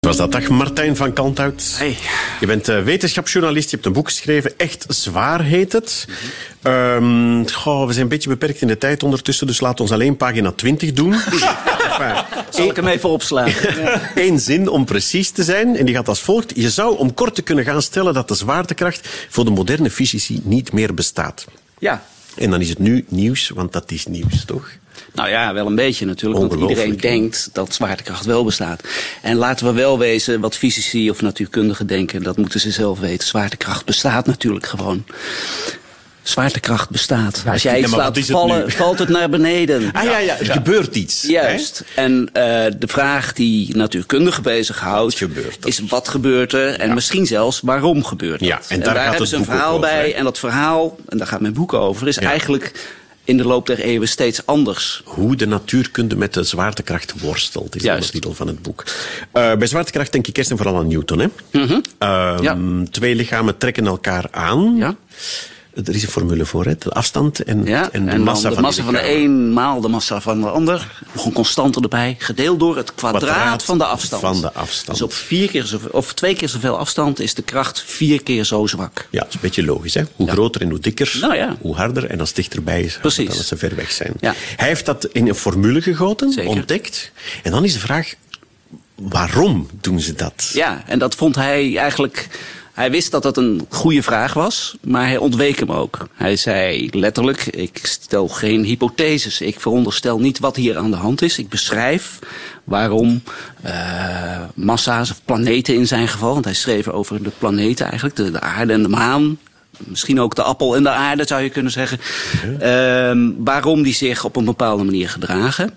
Was dat dag, Martijn van Kalthout? Hey. Je bent wetenschapsjournalist, je hebt een boek geschreven, Echt Zwaar heet het. We zijn een beetje beperkt in de tijd ondertussen, dus laat ons alleen pagina 20 doen. Zal ik hem even opslaan? Eén zin om precies te zijn, en die gaat als volgt. Je zou om kort te kunnen gaan stellen dat de zwaartekracht voor de moderne fysici niet meer bestaat. Ja. En dan is het nu nieuws, want dat is nieuws, toch? Nou ja, wel een beetje natuurlijk, want iedereen denkt dat zwaartekracht wel bestaat. En laten we wel wezen wat fysici of natuurkundigen denken, dat moeten ze zelf weten. Zwaartekracht bestaat natuurlijk gewoon. Zwaartekracht bestaat. Ja, als jij iets laat vallen, valt het naar beneden. Ah ja, er gebeurt iets. Juist. Hè? En de vraag die natuurkundigen bezighoudt, is wat gebeurt er? En misschien zelfs waarom gebeurt dat? Ja, en daar hebben ze een verhaal bij. En dat verhaal, en daar gaat mijn boek over, is eigenlijk in de loop der eeuwen steeds anders. Hoe de natuurkunde met de zwaartekracht worstelt, is de titel van het boek. Bij zwaartekracht denk ik eerst en vooral aan Newton. Hè? Mm-hmm. Twee lichamen trekken elkaar aan. Ja. Er is een formule voor, hè? De afstand en de massa van de een maal de massa van de ander. Nog een constante erbij, gedeeld door het kwadraat van de afstand. Dus op 2 keer zoveel afstand is de kracht 4 keer zo zwak. Ja, dat is een beetje logisch, hè? Hoe groter en hoe dikker, hoe harder. En als het dichterbij is, dan als ze ver weg zijn. Ja. Hij heeft dat in een formule gegoten, ontdekt. En dan is de vraag, waarom doen ze dat? Ja, en dat vond hij eigenlijk... Hij wist dat dat een goede vraag was, maar hij ontweek hem ook. Hij zei letterlijk, ik stel geen hypotheses. Ik veronderstel niet wat hier aan de hand is. Ik beschrijf waarom massa's of planeten in zijn geval... want hij schreef over de planeten eigenlijk, de aarde en de maan... Misschien ook de appel en de aarde, zou je kunnen zeggen. Waarom die zich op een bepaalde manier gedragen.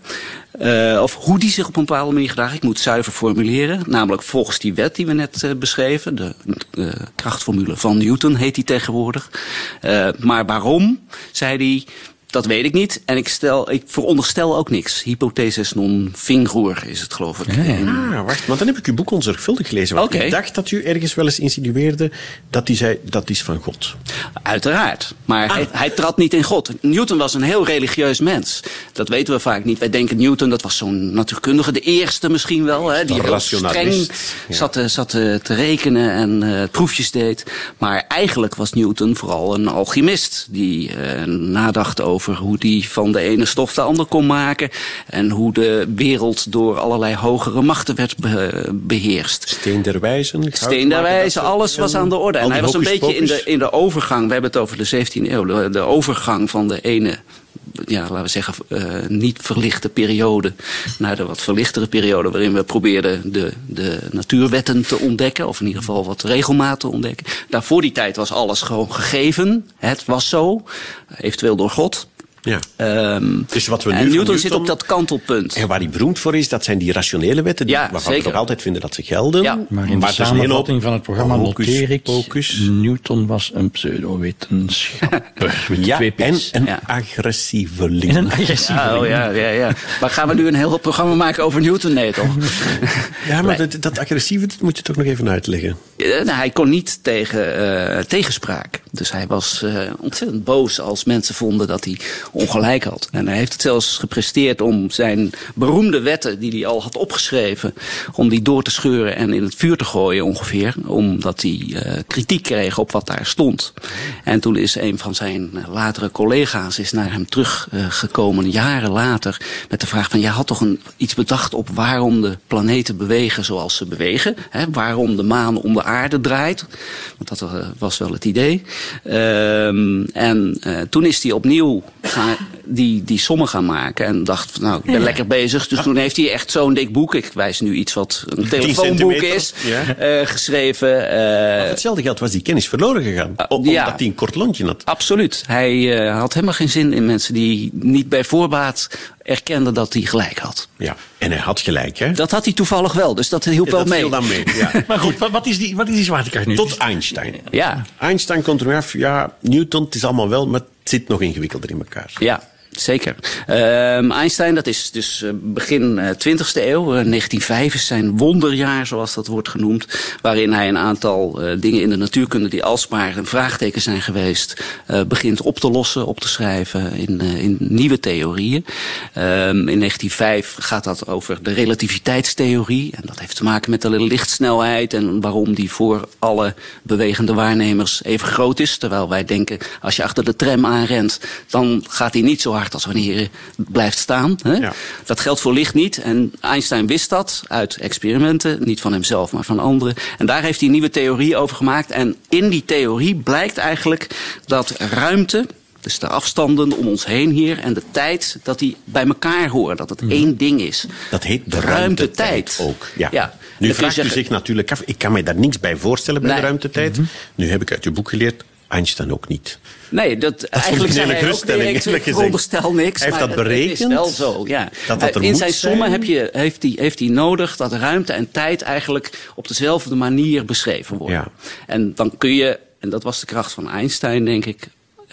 Of hoe die zich op een bepaalde manier gedragen. Ik moet zuiver formuleren. Namelijk volgens die wet die we net beschreven. De krachtformule van Newton heet die tegenwoordig. Maar waarom, zei hij... Dat weet ik niet. En ik veronderstel ook niks. Hypothesis non fingur is het, geloof ik. Wacht, want dan heb ik uw boek onzorgvuldig gelezen. Want ik dacht dat u ergens wel eens insinueerde dat hij zei, dat is van God. Uiteraard. Maar hij trad niet in God. Newton was een heel religieus mens. Dat weten we vaak niet. Wij denken Newton, dat was zo'n natuurkundige. De eerste misschien wel. Hè, die heel streng zat te rekenen en proefjes deed. Maar eigenlijk was Newton vooral een alchemist. Die nadacht over hoe die van de ene stof de ander kon maken. En hoe de wereld door allerlei hogere machten werd beheerst. Steen der wijzen, alles was aan de orde. En hij was een beetje in de overgang, we hebben het over de 17e eeuw, de overgang van de ene, laten we zeggen, niet verlichte periode naar de wat verlichtere periode, waarin we probeerden de natuurwetten te ontdekken, of in ieder geval wat regelmaat te ontdekken. Daarvoor die tijd was alles gewoon gegeven. Het was zo, eventueel door God. Ja. Dus wat we nu en Newton zit op dat kantelpunt. En waar hij beroemd voor is, dat zijn die rationele wetten, waarvan we nog altijd vinden dat ze gelden. Ja. Maar in de samenvatting van het programma noteer ik, Newton was een pseudowetenschapper. En een agressieveling. Ja. Maar gaan we nu een heel programma maken over Newton? Nee, toch? Ja, maar dat agressieve moet je toch nog even uitleggen. Hij kon niet tegen tegenspraak. Dus hij was ontzettend boos als mensen vonden dat hij ongelijk had. En hij heeft het zelfs gepresteerd om zijn beroemde wetten die hij al had opgeschreven, om die door te scheuren en in het vuur te gooien ongeveer, omdat hij kritiek kreeg op wat daar stond. En toen is een van zijn latere collega's naar hem teruggekomen, jaren later, met de vraag van, jij had toch iets bedacht op waarom de planeten bewegen zoals ze bewegen, hè? Waarom de maan om de aarde draait, want dat was wel het idee. Toen is hij opnieuw die sommen gaan maken en dacht, nou, ik ben lekker bezig. Dus toen heeft hij echt zo'n dik boek, ik wijs nu iets wat een telefoonboek is, geschreven. Voor hetzelfde geld was die kennis verloren gegaan, omdat hij een kort lontje had. Absoluut. Hij had helemaal geen zin in mensen die niet bij voorbaat erkenden dat hij gelijk had. Ja, en hij had gelijk, hè? Dat had hij toevallig wel, dus dat hielp wel mee. Dat viel dan mee, ja. Maar goed, wat is die zwaartekracht nu? Tot Einstein. Ja. Einstein komt er af, Newton, het is allemaal wel, maar het zit nog ingewikkelder in elkaar. Ja. Zeker. Einstein, dat is dus begin 20e eeuw. 1905 is zijn wonderjaar, zoals dat wordt genoemd. Waarin hij een aantal dingen in de natuurkunde die alsmaar een vraagteken zijn geweest, begint op te lossen, op te schrijven in nieuwe theorieën. In 1905 gaat dat over de relativiteitstheorie. En dat heeft te maken met de lichtsnelheid en waarom die voor alle bewegende waarnemers even groot is. Terwijl wij denken, als je achter de tram aanrent, dan gaat hij niet zo hard als wanneer je blijft staan. Hè? Ja. Dat geldt voor licht niet. En Einstein wist dat uit experimenten. Niet van hemzelf, maar van anderen. En daar heeft hij een nieuwe theorie over gemaakt. En in die theorie blijkt eigenlijk dat ruimte, dus de afstanden om ons heen hier en de tijd, dat die bij elkaar horen. Dat het één ding is. Dat heet de ruimtetijd ook. Ja. Nu vraagt u zich natuurlijk af, ik kan mij daar niks bij voorstellen bij de ruimtetijd. Nu heb ik uit uw boek geleerd, Einstein ook niet. Nee, dat eigenlijk zijn wij ook direct, ik veronderstel niks. Hij heeft dat berekend. Het is wel zo, ja. Dat in zijn sommen heeft hij nodig dat ruimte en tijd eigenlijk op dezelfde manier beschreven worden. Ja. En dan kun je, en dat was de kracht van Einstein, denk ik,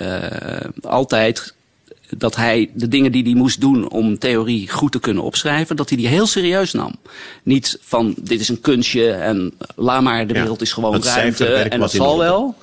altijd, dat hij de dingen die hij moest doen om theorie goed te kunnen opschrijven, dat hij die heel serieus nam. Niet van, dit is een kunstje en laat maar, de wereld is gewoon ruimte en dat zal wel.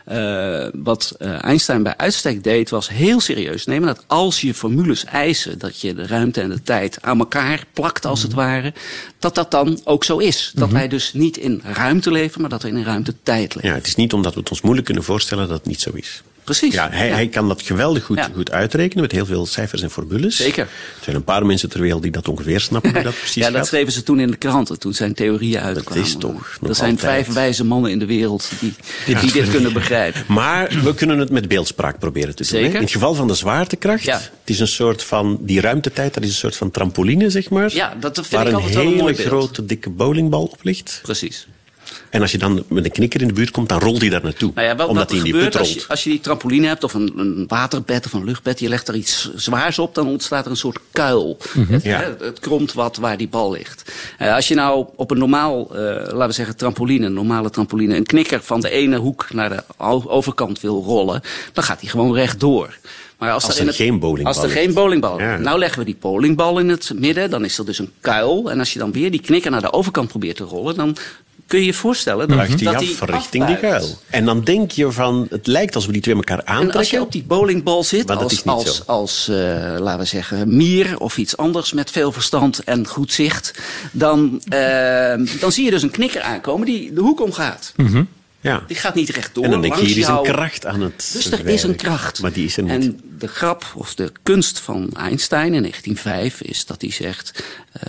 Wat Einstein bij uitstek deed, was heel serieus nemen dat als je formules eisen dat je de ruimte en de tijd aan elkaar plakt als het ware, dat dan ook zo is. Dat wij dus niet in ruimte leven, maar dat we in een ruimte-tijd leven. Ja, het is niet omdat we het ons moeilijk kunnen voorstellen dat het niet zo is. Precies. Ja, hij kan dat geweldig goed uitrekenen met heel veel cijfers en formules. Zeker. Er zijn een paar mensen ter wereld die dat ongeveer snappen hoe dat precies gaat. Dat schreven ze toen in de kranten, toen zijn theorieën uitkwamen. Dat is toch er zijn 5 wijze mannen in de wereld die dit kunnen begrijpen. Maar we kunnen het met beeldspraak proberen te doen. Hè? In het geval van de zwaartekracht, het is een soort van, die ruimtetijd, dat is een soort van trampoline, zeg maar. Ja, dat vind waar ik altijd wel een mooi beeld. Waar een hele grote, dikke bowlingbal op ligt. Precies. En als je dan met een knikker in de buurt komt, dan rolt hij daar naartoe. Nou ja, omdat hij in die put rolt. Als je die trampoline hebt, of een waterbed of een luchtbed, je legt er iets zwaars op, dan ontstaat er een soort kuil. Het kromt wat waar die bal ligt. Als je nou op een normaal, laten we zeggen normale trampoline, een knikker van de ene hoek naar de overkant wil rollen, dan gaat hij gewoon rechtdoor. Maar als er geen bowlingbal is. Nou leggen we die bowlingbal in het midden, dan is er dus een kuil. En als je dan weer die knikker naar de overkant probeert te rollen, dan kun je je voorstellen dat hij richting die kuil. En dan denk je van, het lijkt als we die twee elkaar aantrekken. En als je op die bowlingbal zit, als laten we zeggen, mier of iets anders met veel verstand en goed zicht, dan zie je dus een knikker aankomen die de hoek omgaat. Ja. Die gaat niet rechtdoor. En dan denk je, hier is een kracht aan het Dus er is een kracht. Maar die is er niet. En de grap of de kunst van Einstein in 1905 is dat hij zegt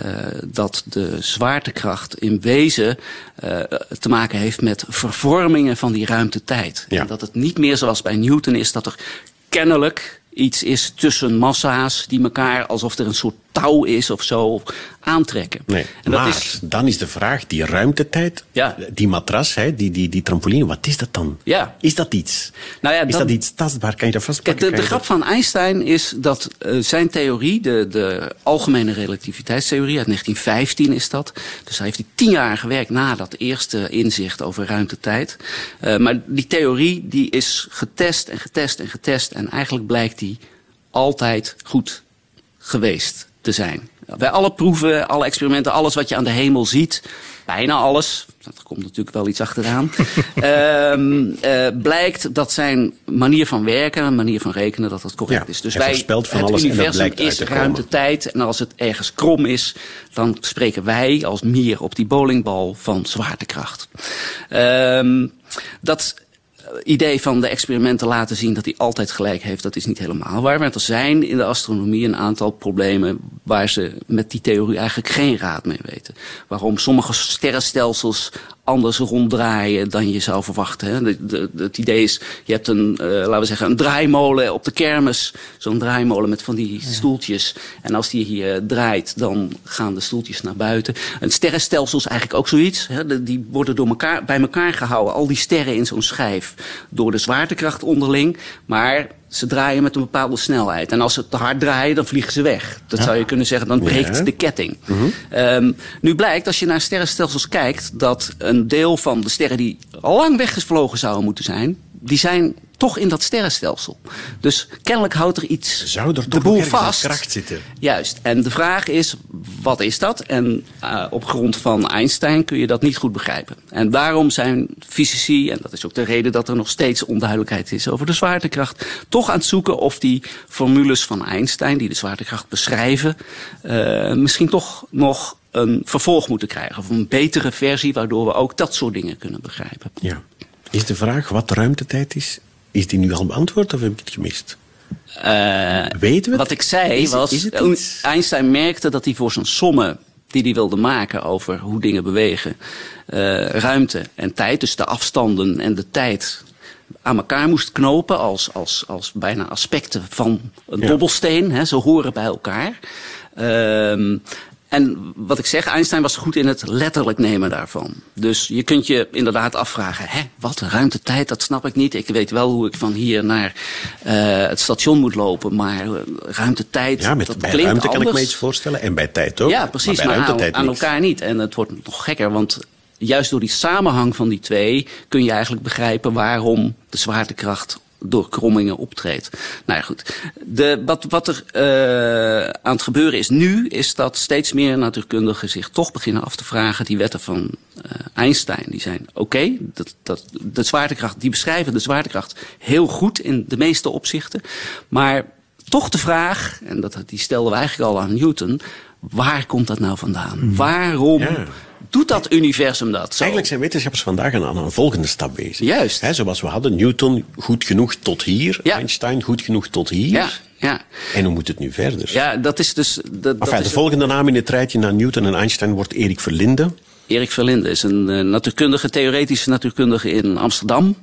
dat de zwaartekracht in wezen te maken heeft met vervormingen van die ruimtetijd. Ja. En dat het niet meer zoals bij Newton is dat er kennelijk iets is tussen massa's die elkaar alsof er een soort touw is of zo aantrekken. Nee, en maar dan is de vraag, die ruimtetijd, die matras, die trampoline, wat is dat dan? Ja. Is dat iets? Nou ja, is dat iets tastbaar? Kan je dat vastpakken? De grap van Einstein is dat zijn theorie, de algemene relativiteitstheorie uit 1915 is dat. Dus daar heeft hij 10 jaar gewerkt na dat eerste inzicht over ruimtetijd. Maar die theorie die is getest en getest en getest en eigenlijk blijkt die altijd goed geweest te zijn. Bij alle proeven, alle experimenten, alles wat je aan de hemel ziet, bijna alles, er komt natuurlijk wel iets achteraan, blijkt dat zijn manier van werken, een manier van rekenen, dat correct is. Dus het universum is ruimte-tijd en als het ergens krom is, dan spreken wij als mier op die bowlingbal van zwaartekracht. Dat idee van de experimenten laten zien dat hij altijd gelijk heeft, dat is niet helemaal waar. Want er zijn in de astronomie een aantal problemen waar ze met die theorie eigenlijk geen raad mee weten. Waarom sommige sterrenstelsels anders ronddraaien dan je zou verwachten. Hè. Het idee is, je hebt laten we zeggen, een draaimolen op de kermis. Zo'n draaimolen met van die stoeltjes. En als die hier draait, dan gaan de stoeltjes naar buiten. Een sterrenstelsel is eigenlijk ook zoiets. Hè. Die worden bij elkaar gehouden. Al die sterren in zo'n schijf. Door de zwaartekracht onderling. Maar ze draaien met een bepaalde snelheid. En als ze te hard draaien, dan vliegen ze weg. Dat zou je kunnen zeggen, dan breekt de ketting. Nu blijkt, als je naar sterrenstelsels kijkt, dat een deel van de sterren die al lang weggevlogen zouden moeten zijn, die zijn toch in dat sterrenstelsel. Dus kennelijk houdt er iets Zou er de boel toch vast. kracht zitten? Juist. En de vraag is, wat is dat? En op grond van Einstein kun je dat niet goed begrijpen. En daarom zijn fysici, en dat is ook de reden dat er nog steeds onduidelijkheid is over de zwaartekracht, toch aan het zoeken of die formules van Einstein, die de zwaartekracht beschrijven, misschien toch nog een vervolg moeten krijgen. Of een betere versie, waardoor we ook dat soort dingen kunnen begrijpen. Ja. Is de vraag wat ruimtetijd is die nu al beantwoord of heb ik het gemist? Weten we het? Wat ik zei was, Einstein merkte dat hij voor zijn sommen die hij wilde maken over hoe dingen bewegen, ruimte en tijd, dus de afstanden en de tijd, aan elkaar moest knopen als bijna aspecten van een dobbelsteen. Hè, ze horen bij elkaar. En wat ik zeg, Einstein was goed in het letterlijk nemen daarvan. Dus je kunt je inderdaad afvragen, wat, ruimtetijd, dat snap ik niet. Ik weet wel hoe ik van hier naar het station moet lopen, maar ruimtetijd, ja, dat klinkt bij ruimte anders. kan ik me iets voorstellen en bij tijd ook. Ja, precies, maar aan elkaar niet. En het wordt nog gekker, want juist door die samenhang van die twee kun je eigenlijk begrijpen waarom de zwaartekracht door krommingen optreedt. Nou ja, goed. Wat er aan het gebeuren is nu, is dat steeds meer natuurkundigen zich toch beginnen af te vragen. Die wetten van Einstein, die zijn oké. De zwaartekracht, die beschrijven de zwaartekracht heel goed in de meeste opzichten. Maar toch de vraag, en die stelden we eigenlijk al aan Newton, waar komt dat nou vandaan? Waarom doet dat universum dat zo? Eigenlijk zijn wetenschappers vandaag aan een volgende stap bezig. Juist. Zoals we hadden, Newton goed genoeg tot hier, Einstein goed genoeg tot hier. Ja. En hoe moet het nu verder? Ja, dat is dus... De volgende naam in het rijtje na Newton en Einstein wordt Erik Verlinde. Erik Verlinde is een natuurkundige, theoretische natuurkundige in Amsterdam.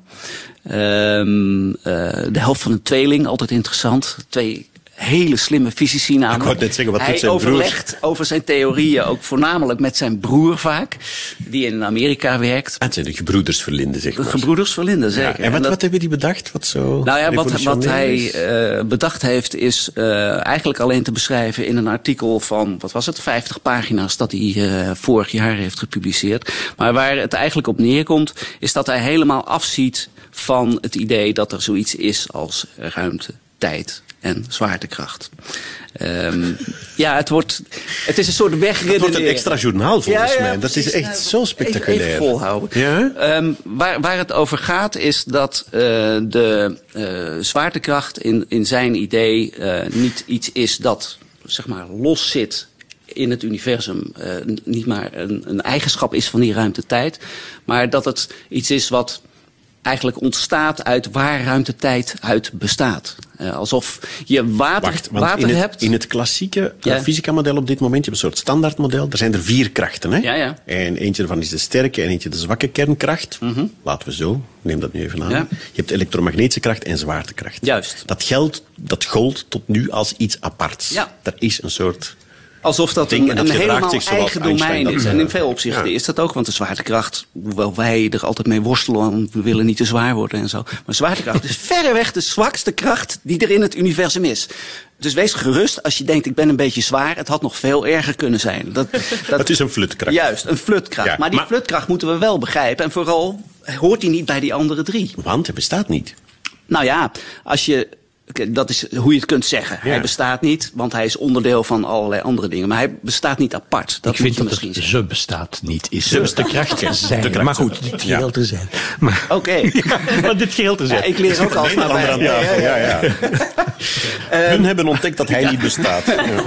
De helft van een tweeling, altijd interessant. Twee hele slimme fysici namelijk. Ik wou net zeggen, wat doet hij zijn broer? overlegt over zijn theorieën ook voornamelijk met zijn broer vaak, die in Amerika werkt. Het zijn de gebroeders Verlinde, zeg maar. De gebroeders Verlinde, zeker. Ja, en wat hebben die bedacht? Wat hij bedacht heeft is eigenlijk alleen te beschrijven in een artikel van, 50 pagina's dat hij vorig jaar heeft gepubliceerd. Maar waar het eigenlijk op neerkomt, is dat hij helemaal afziet van het idee dat er zoiets is als ruimte, tijd en zwaartekracht. Het is een soort wegredenering. Het wordt een extra journaal volgens mij. Dat is echt zo spectaculair. Even volhouden. Ja? Waar het over gaat is dat de zwaartekracht in zijn idee niet iets is dat zeg maar los zit in het universum. Niet maar een eigenschap is van die ruimtetijd, maar dat het iets is wat eigenlijk ontstaat uit waar ruimtetijd uit bestaat. Alsof je water hebt. In het klassieke fysica-model op dit moment, je hebt een soort standaardmodel, er zijn er 4 krachten. Hè? Ja. En eentje daarvan is de sterke en eentje de zwakke kernkracht. Laten we zo, neem dat nu even aan. Ja. Je hebt elektromagnetische kracht en zwaartekracht. Juist. Dat gold tot nu als iets aparts. Ja. Er is een soort alsof dat een helemaal eigen domein is. En in veel opzichten is dat ook. Want de zwaartekracht, hoewel wij er altijd mee worstelen, want we willen niet te zwaar worden en zo. Maar zwaartekracht is verreweg de zwakste kracht die er in het universum is. Dus wees gerust als je denkt, ik ben een beetje zwaar. Het had nog veel erger kunnen zijn. Het is een flutkracht. Juist, een flutkracht. Ja, maar die flutkracht moeten we wel begrijpen. En vooral hoort die niet bij die andere 3. Want hij bestaat niet. Nou ja, dat is hoe je het kunt zeggen. Ja. Hij bestaat niet, want hij is onderdeel van allerlei andere dingen. Maar hij bestaat niet apart. Ik vind dat het ze bestaat niet is. Ze de kracht kan zijn. Maar goed, dit geheel te zijn. Oké. Maar dit geheel te zijn. Ik leer ook altijd maar bij. Aan tafel. Ja. Hun hebben ontdekt dat hij niet bestaat.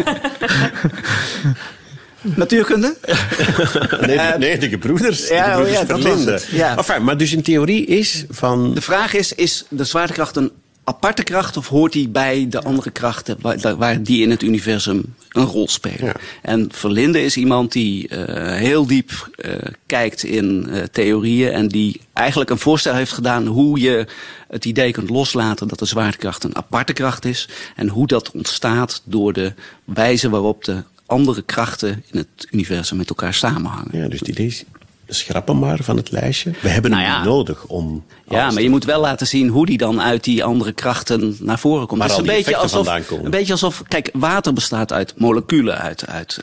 Natuurkunde? Nee, de gebroeders. Dat was het. Ja. Enfin, maar dus in theorie is van... De vraag is de zwaartekracht een aparte kracht of hoort die bij de andere krachten waar die in het universum een rol spelen? Ja. En Verlinde is iemand die heel diep kijkt in theorieën en die eigenlijk een voorstel heeft gedaan hoe je het idee kunt loslaten dat de zwaartekracht een aparte kracht is en hoe dat ontstaat door de wijze waarop de andere krachten in het universum met elkaar samenhangen. Ja, dus het idee is schrappen maar van het lijstje. We hebben hem niet nodig om... Ja, maar je moet wel laten zien hoe die dan uit die andere krachten naar voren komt. Maar het is een beetje alsof... Kijk, water bestaat uit moleculen, uit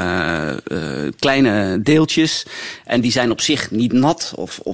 kleine deeltjes. En die zijn op zich niet nat.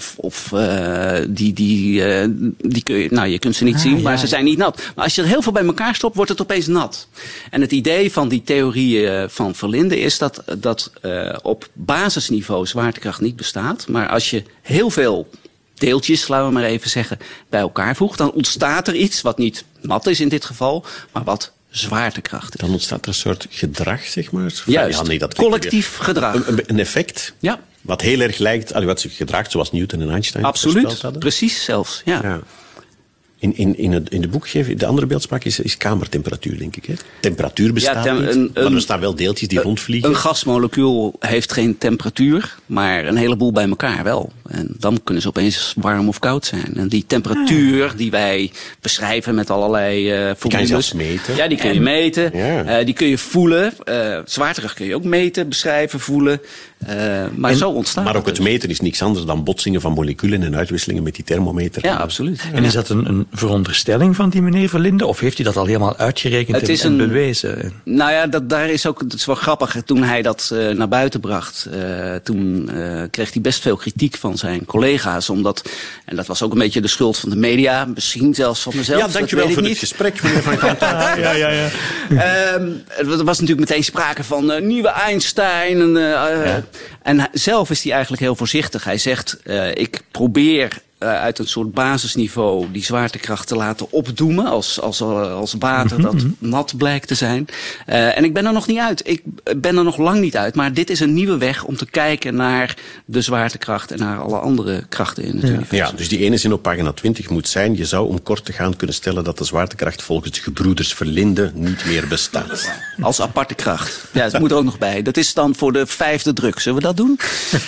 Die kun je... Nou, je kunt ze niet zien, maar ze zijn niet nat. Maar als je er heel veel bij elkaar stopt, wordt het opeens nat. En het idee van die theorieën van Verlinde is dat op basisniveau zwaartekracht niet bestaat. Maar als je heel veel deeltjes, laten we maar even zeggen, bij elkaar voegt, dan ontstaat er iets wat niet nat is in dit geval, maar wat zwaartekracht is. Dan ontstaat er een soort gedrag, zeg maar. Juist, collectief gedrag. Een effect. Ja. Wat heel erg lijkt aan wat zich gedraagt zoals Newton en Einstein absoluut, precies zelfs. Ja. In de boek geven de andere beeldspraak is kamertemperatuur, denk ik. Hè? Temperatuur bestaat niet, maar er staan wel deeltjes die rondvliegen. Een gasmolecuul heeft geen temperatuur, maar een heleboel bij elkaar wel. En dan kunnen ze opeens warm of koud zijn. En die temperatuur die wij beschrijven met allerlei formules. Die kan je zelfs meten. Ja, die kun je meten. Ja. Die kun je voelen. Zwaartekracht kun je ook meten, beschrijven, voelen. Maar zo ontstaat maar ook het meten is niks anders dan botsingen van moleculen en uitwisselingen met die thermometer. Ja, absoluut. En is dat een veronderstelling van die meneer Verlinde? Of heeft hij dat al helemaal uitgerekend en bewezen? Nou ja, dat is wel grappig. Toen hij dat naar buiten bracht, toen kreeg hij best veel kritiek van zijn collega's. En dat was ook een beetje de schuld van de media. Misschien zelfs van mezelf. Ja, dankjewel voor het gesprek, meneer Van Kampen. Ja. Er was natuurlijk meteen sprake van nieuwe Einstein. En zelf is hij eigenlijk heel voorzichtig. Hij zegt, ik probeer uit een soort basisniveau die zwaartekracht te laten opdoemen als water dat nat blijkt te zijn. En ik ben er nog niet uit. Ik ben er nog lang niet uit. Maar dit is een nieuwe weg om te kijken naar de zwaartekracht en naar alle andere krachten in het universum. Ja, dus die ene zin op pagina 20 moet zijn: je zou om kort te gaan kunnen stellen dat de zwaartekracht volgens de gebroeders Verlinde niet meer bestaat. Als aparte kracht. Ja, dat moet er ook nog bij. Dat is dan voor de 5e druk. Zullen we dat doen?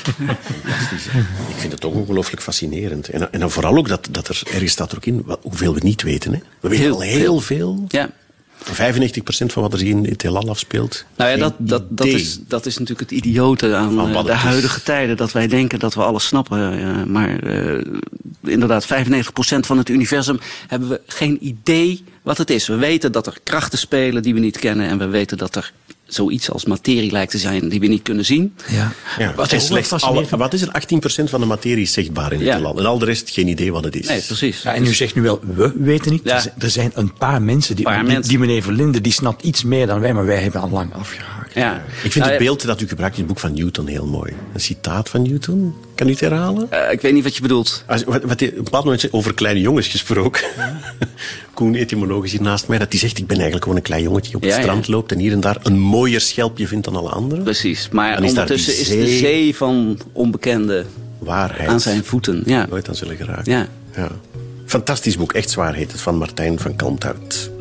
Ik vind het toch ongelooflijk fascinerend. En dan vooral ook dat er ergens staat er ook in hoeveel we niet weten. Hè? We weten al heel veel. Ja. 95% van wat er zich in het heelal afspeelt. Nou ja, dat is natuurlijk het idiote aan de huidige tijden. Dat wij denken dat we alles snappen. Maar inderdaad, 95% van het universum hebben we geen idee wat het is. We weten dat er krachten spelen die we niet kennen. En we weten dat er zoiets als materie lijkt te zijn die we niet kunnen zien. Ja. Wat is er? 18% van de materie is zichtbaar in het heelal. En al de rest geen idee wat het is. Nee, precies. Ja, en u zegt nu wel, we weten niet. Ja. Er zijn een paar mensen die meneer Verlinde, die snapt iets meer dan wij, maar wij hebben al lang afgehaakt. Ja. Ik vind het beeld dat u gebruikt in het boek van Newton heel mooi. Een citaat van Newton. Kan u het herhalen? Ik weet niet wat je bedoelt. Wat op een bepaald moment over kleine jongens gesproken. Koen, etymologisch hier naast mij, dat die zegt: ik ben eigenlijk gewoon een klein jongetje die op het strand loopt en hier en daar een mooier schelpje vindt dan alle anderen. Precies, maar ondertussen is de zee van onbekende waarheid aan zijn voeten. Ja. Nooit aan zullen geraken. Ja. Fantastisch boek, echt zwaar heet het, van Martijn van Kalmthout.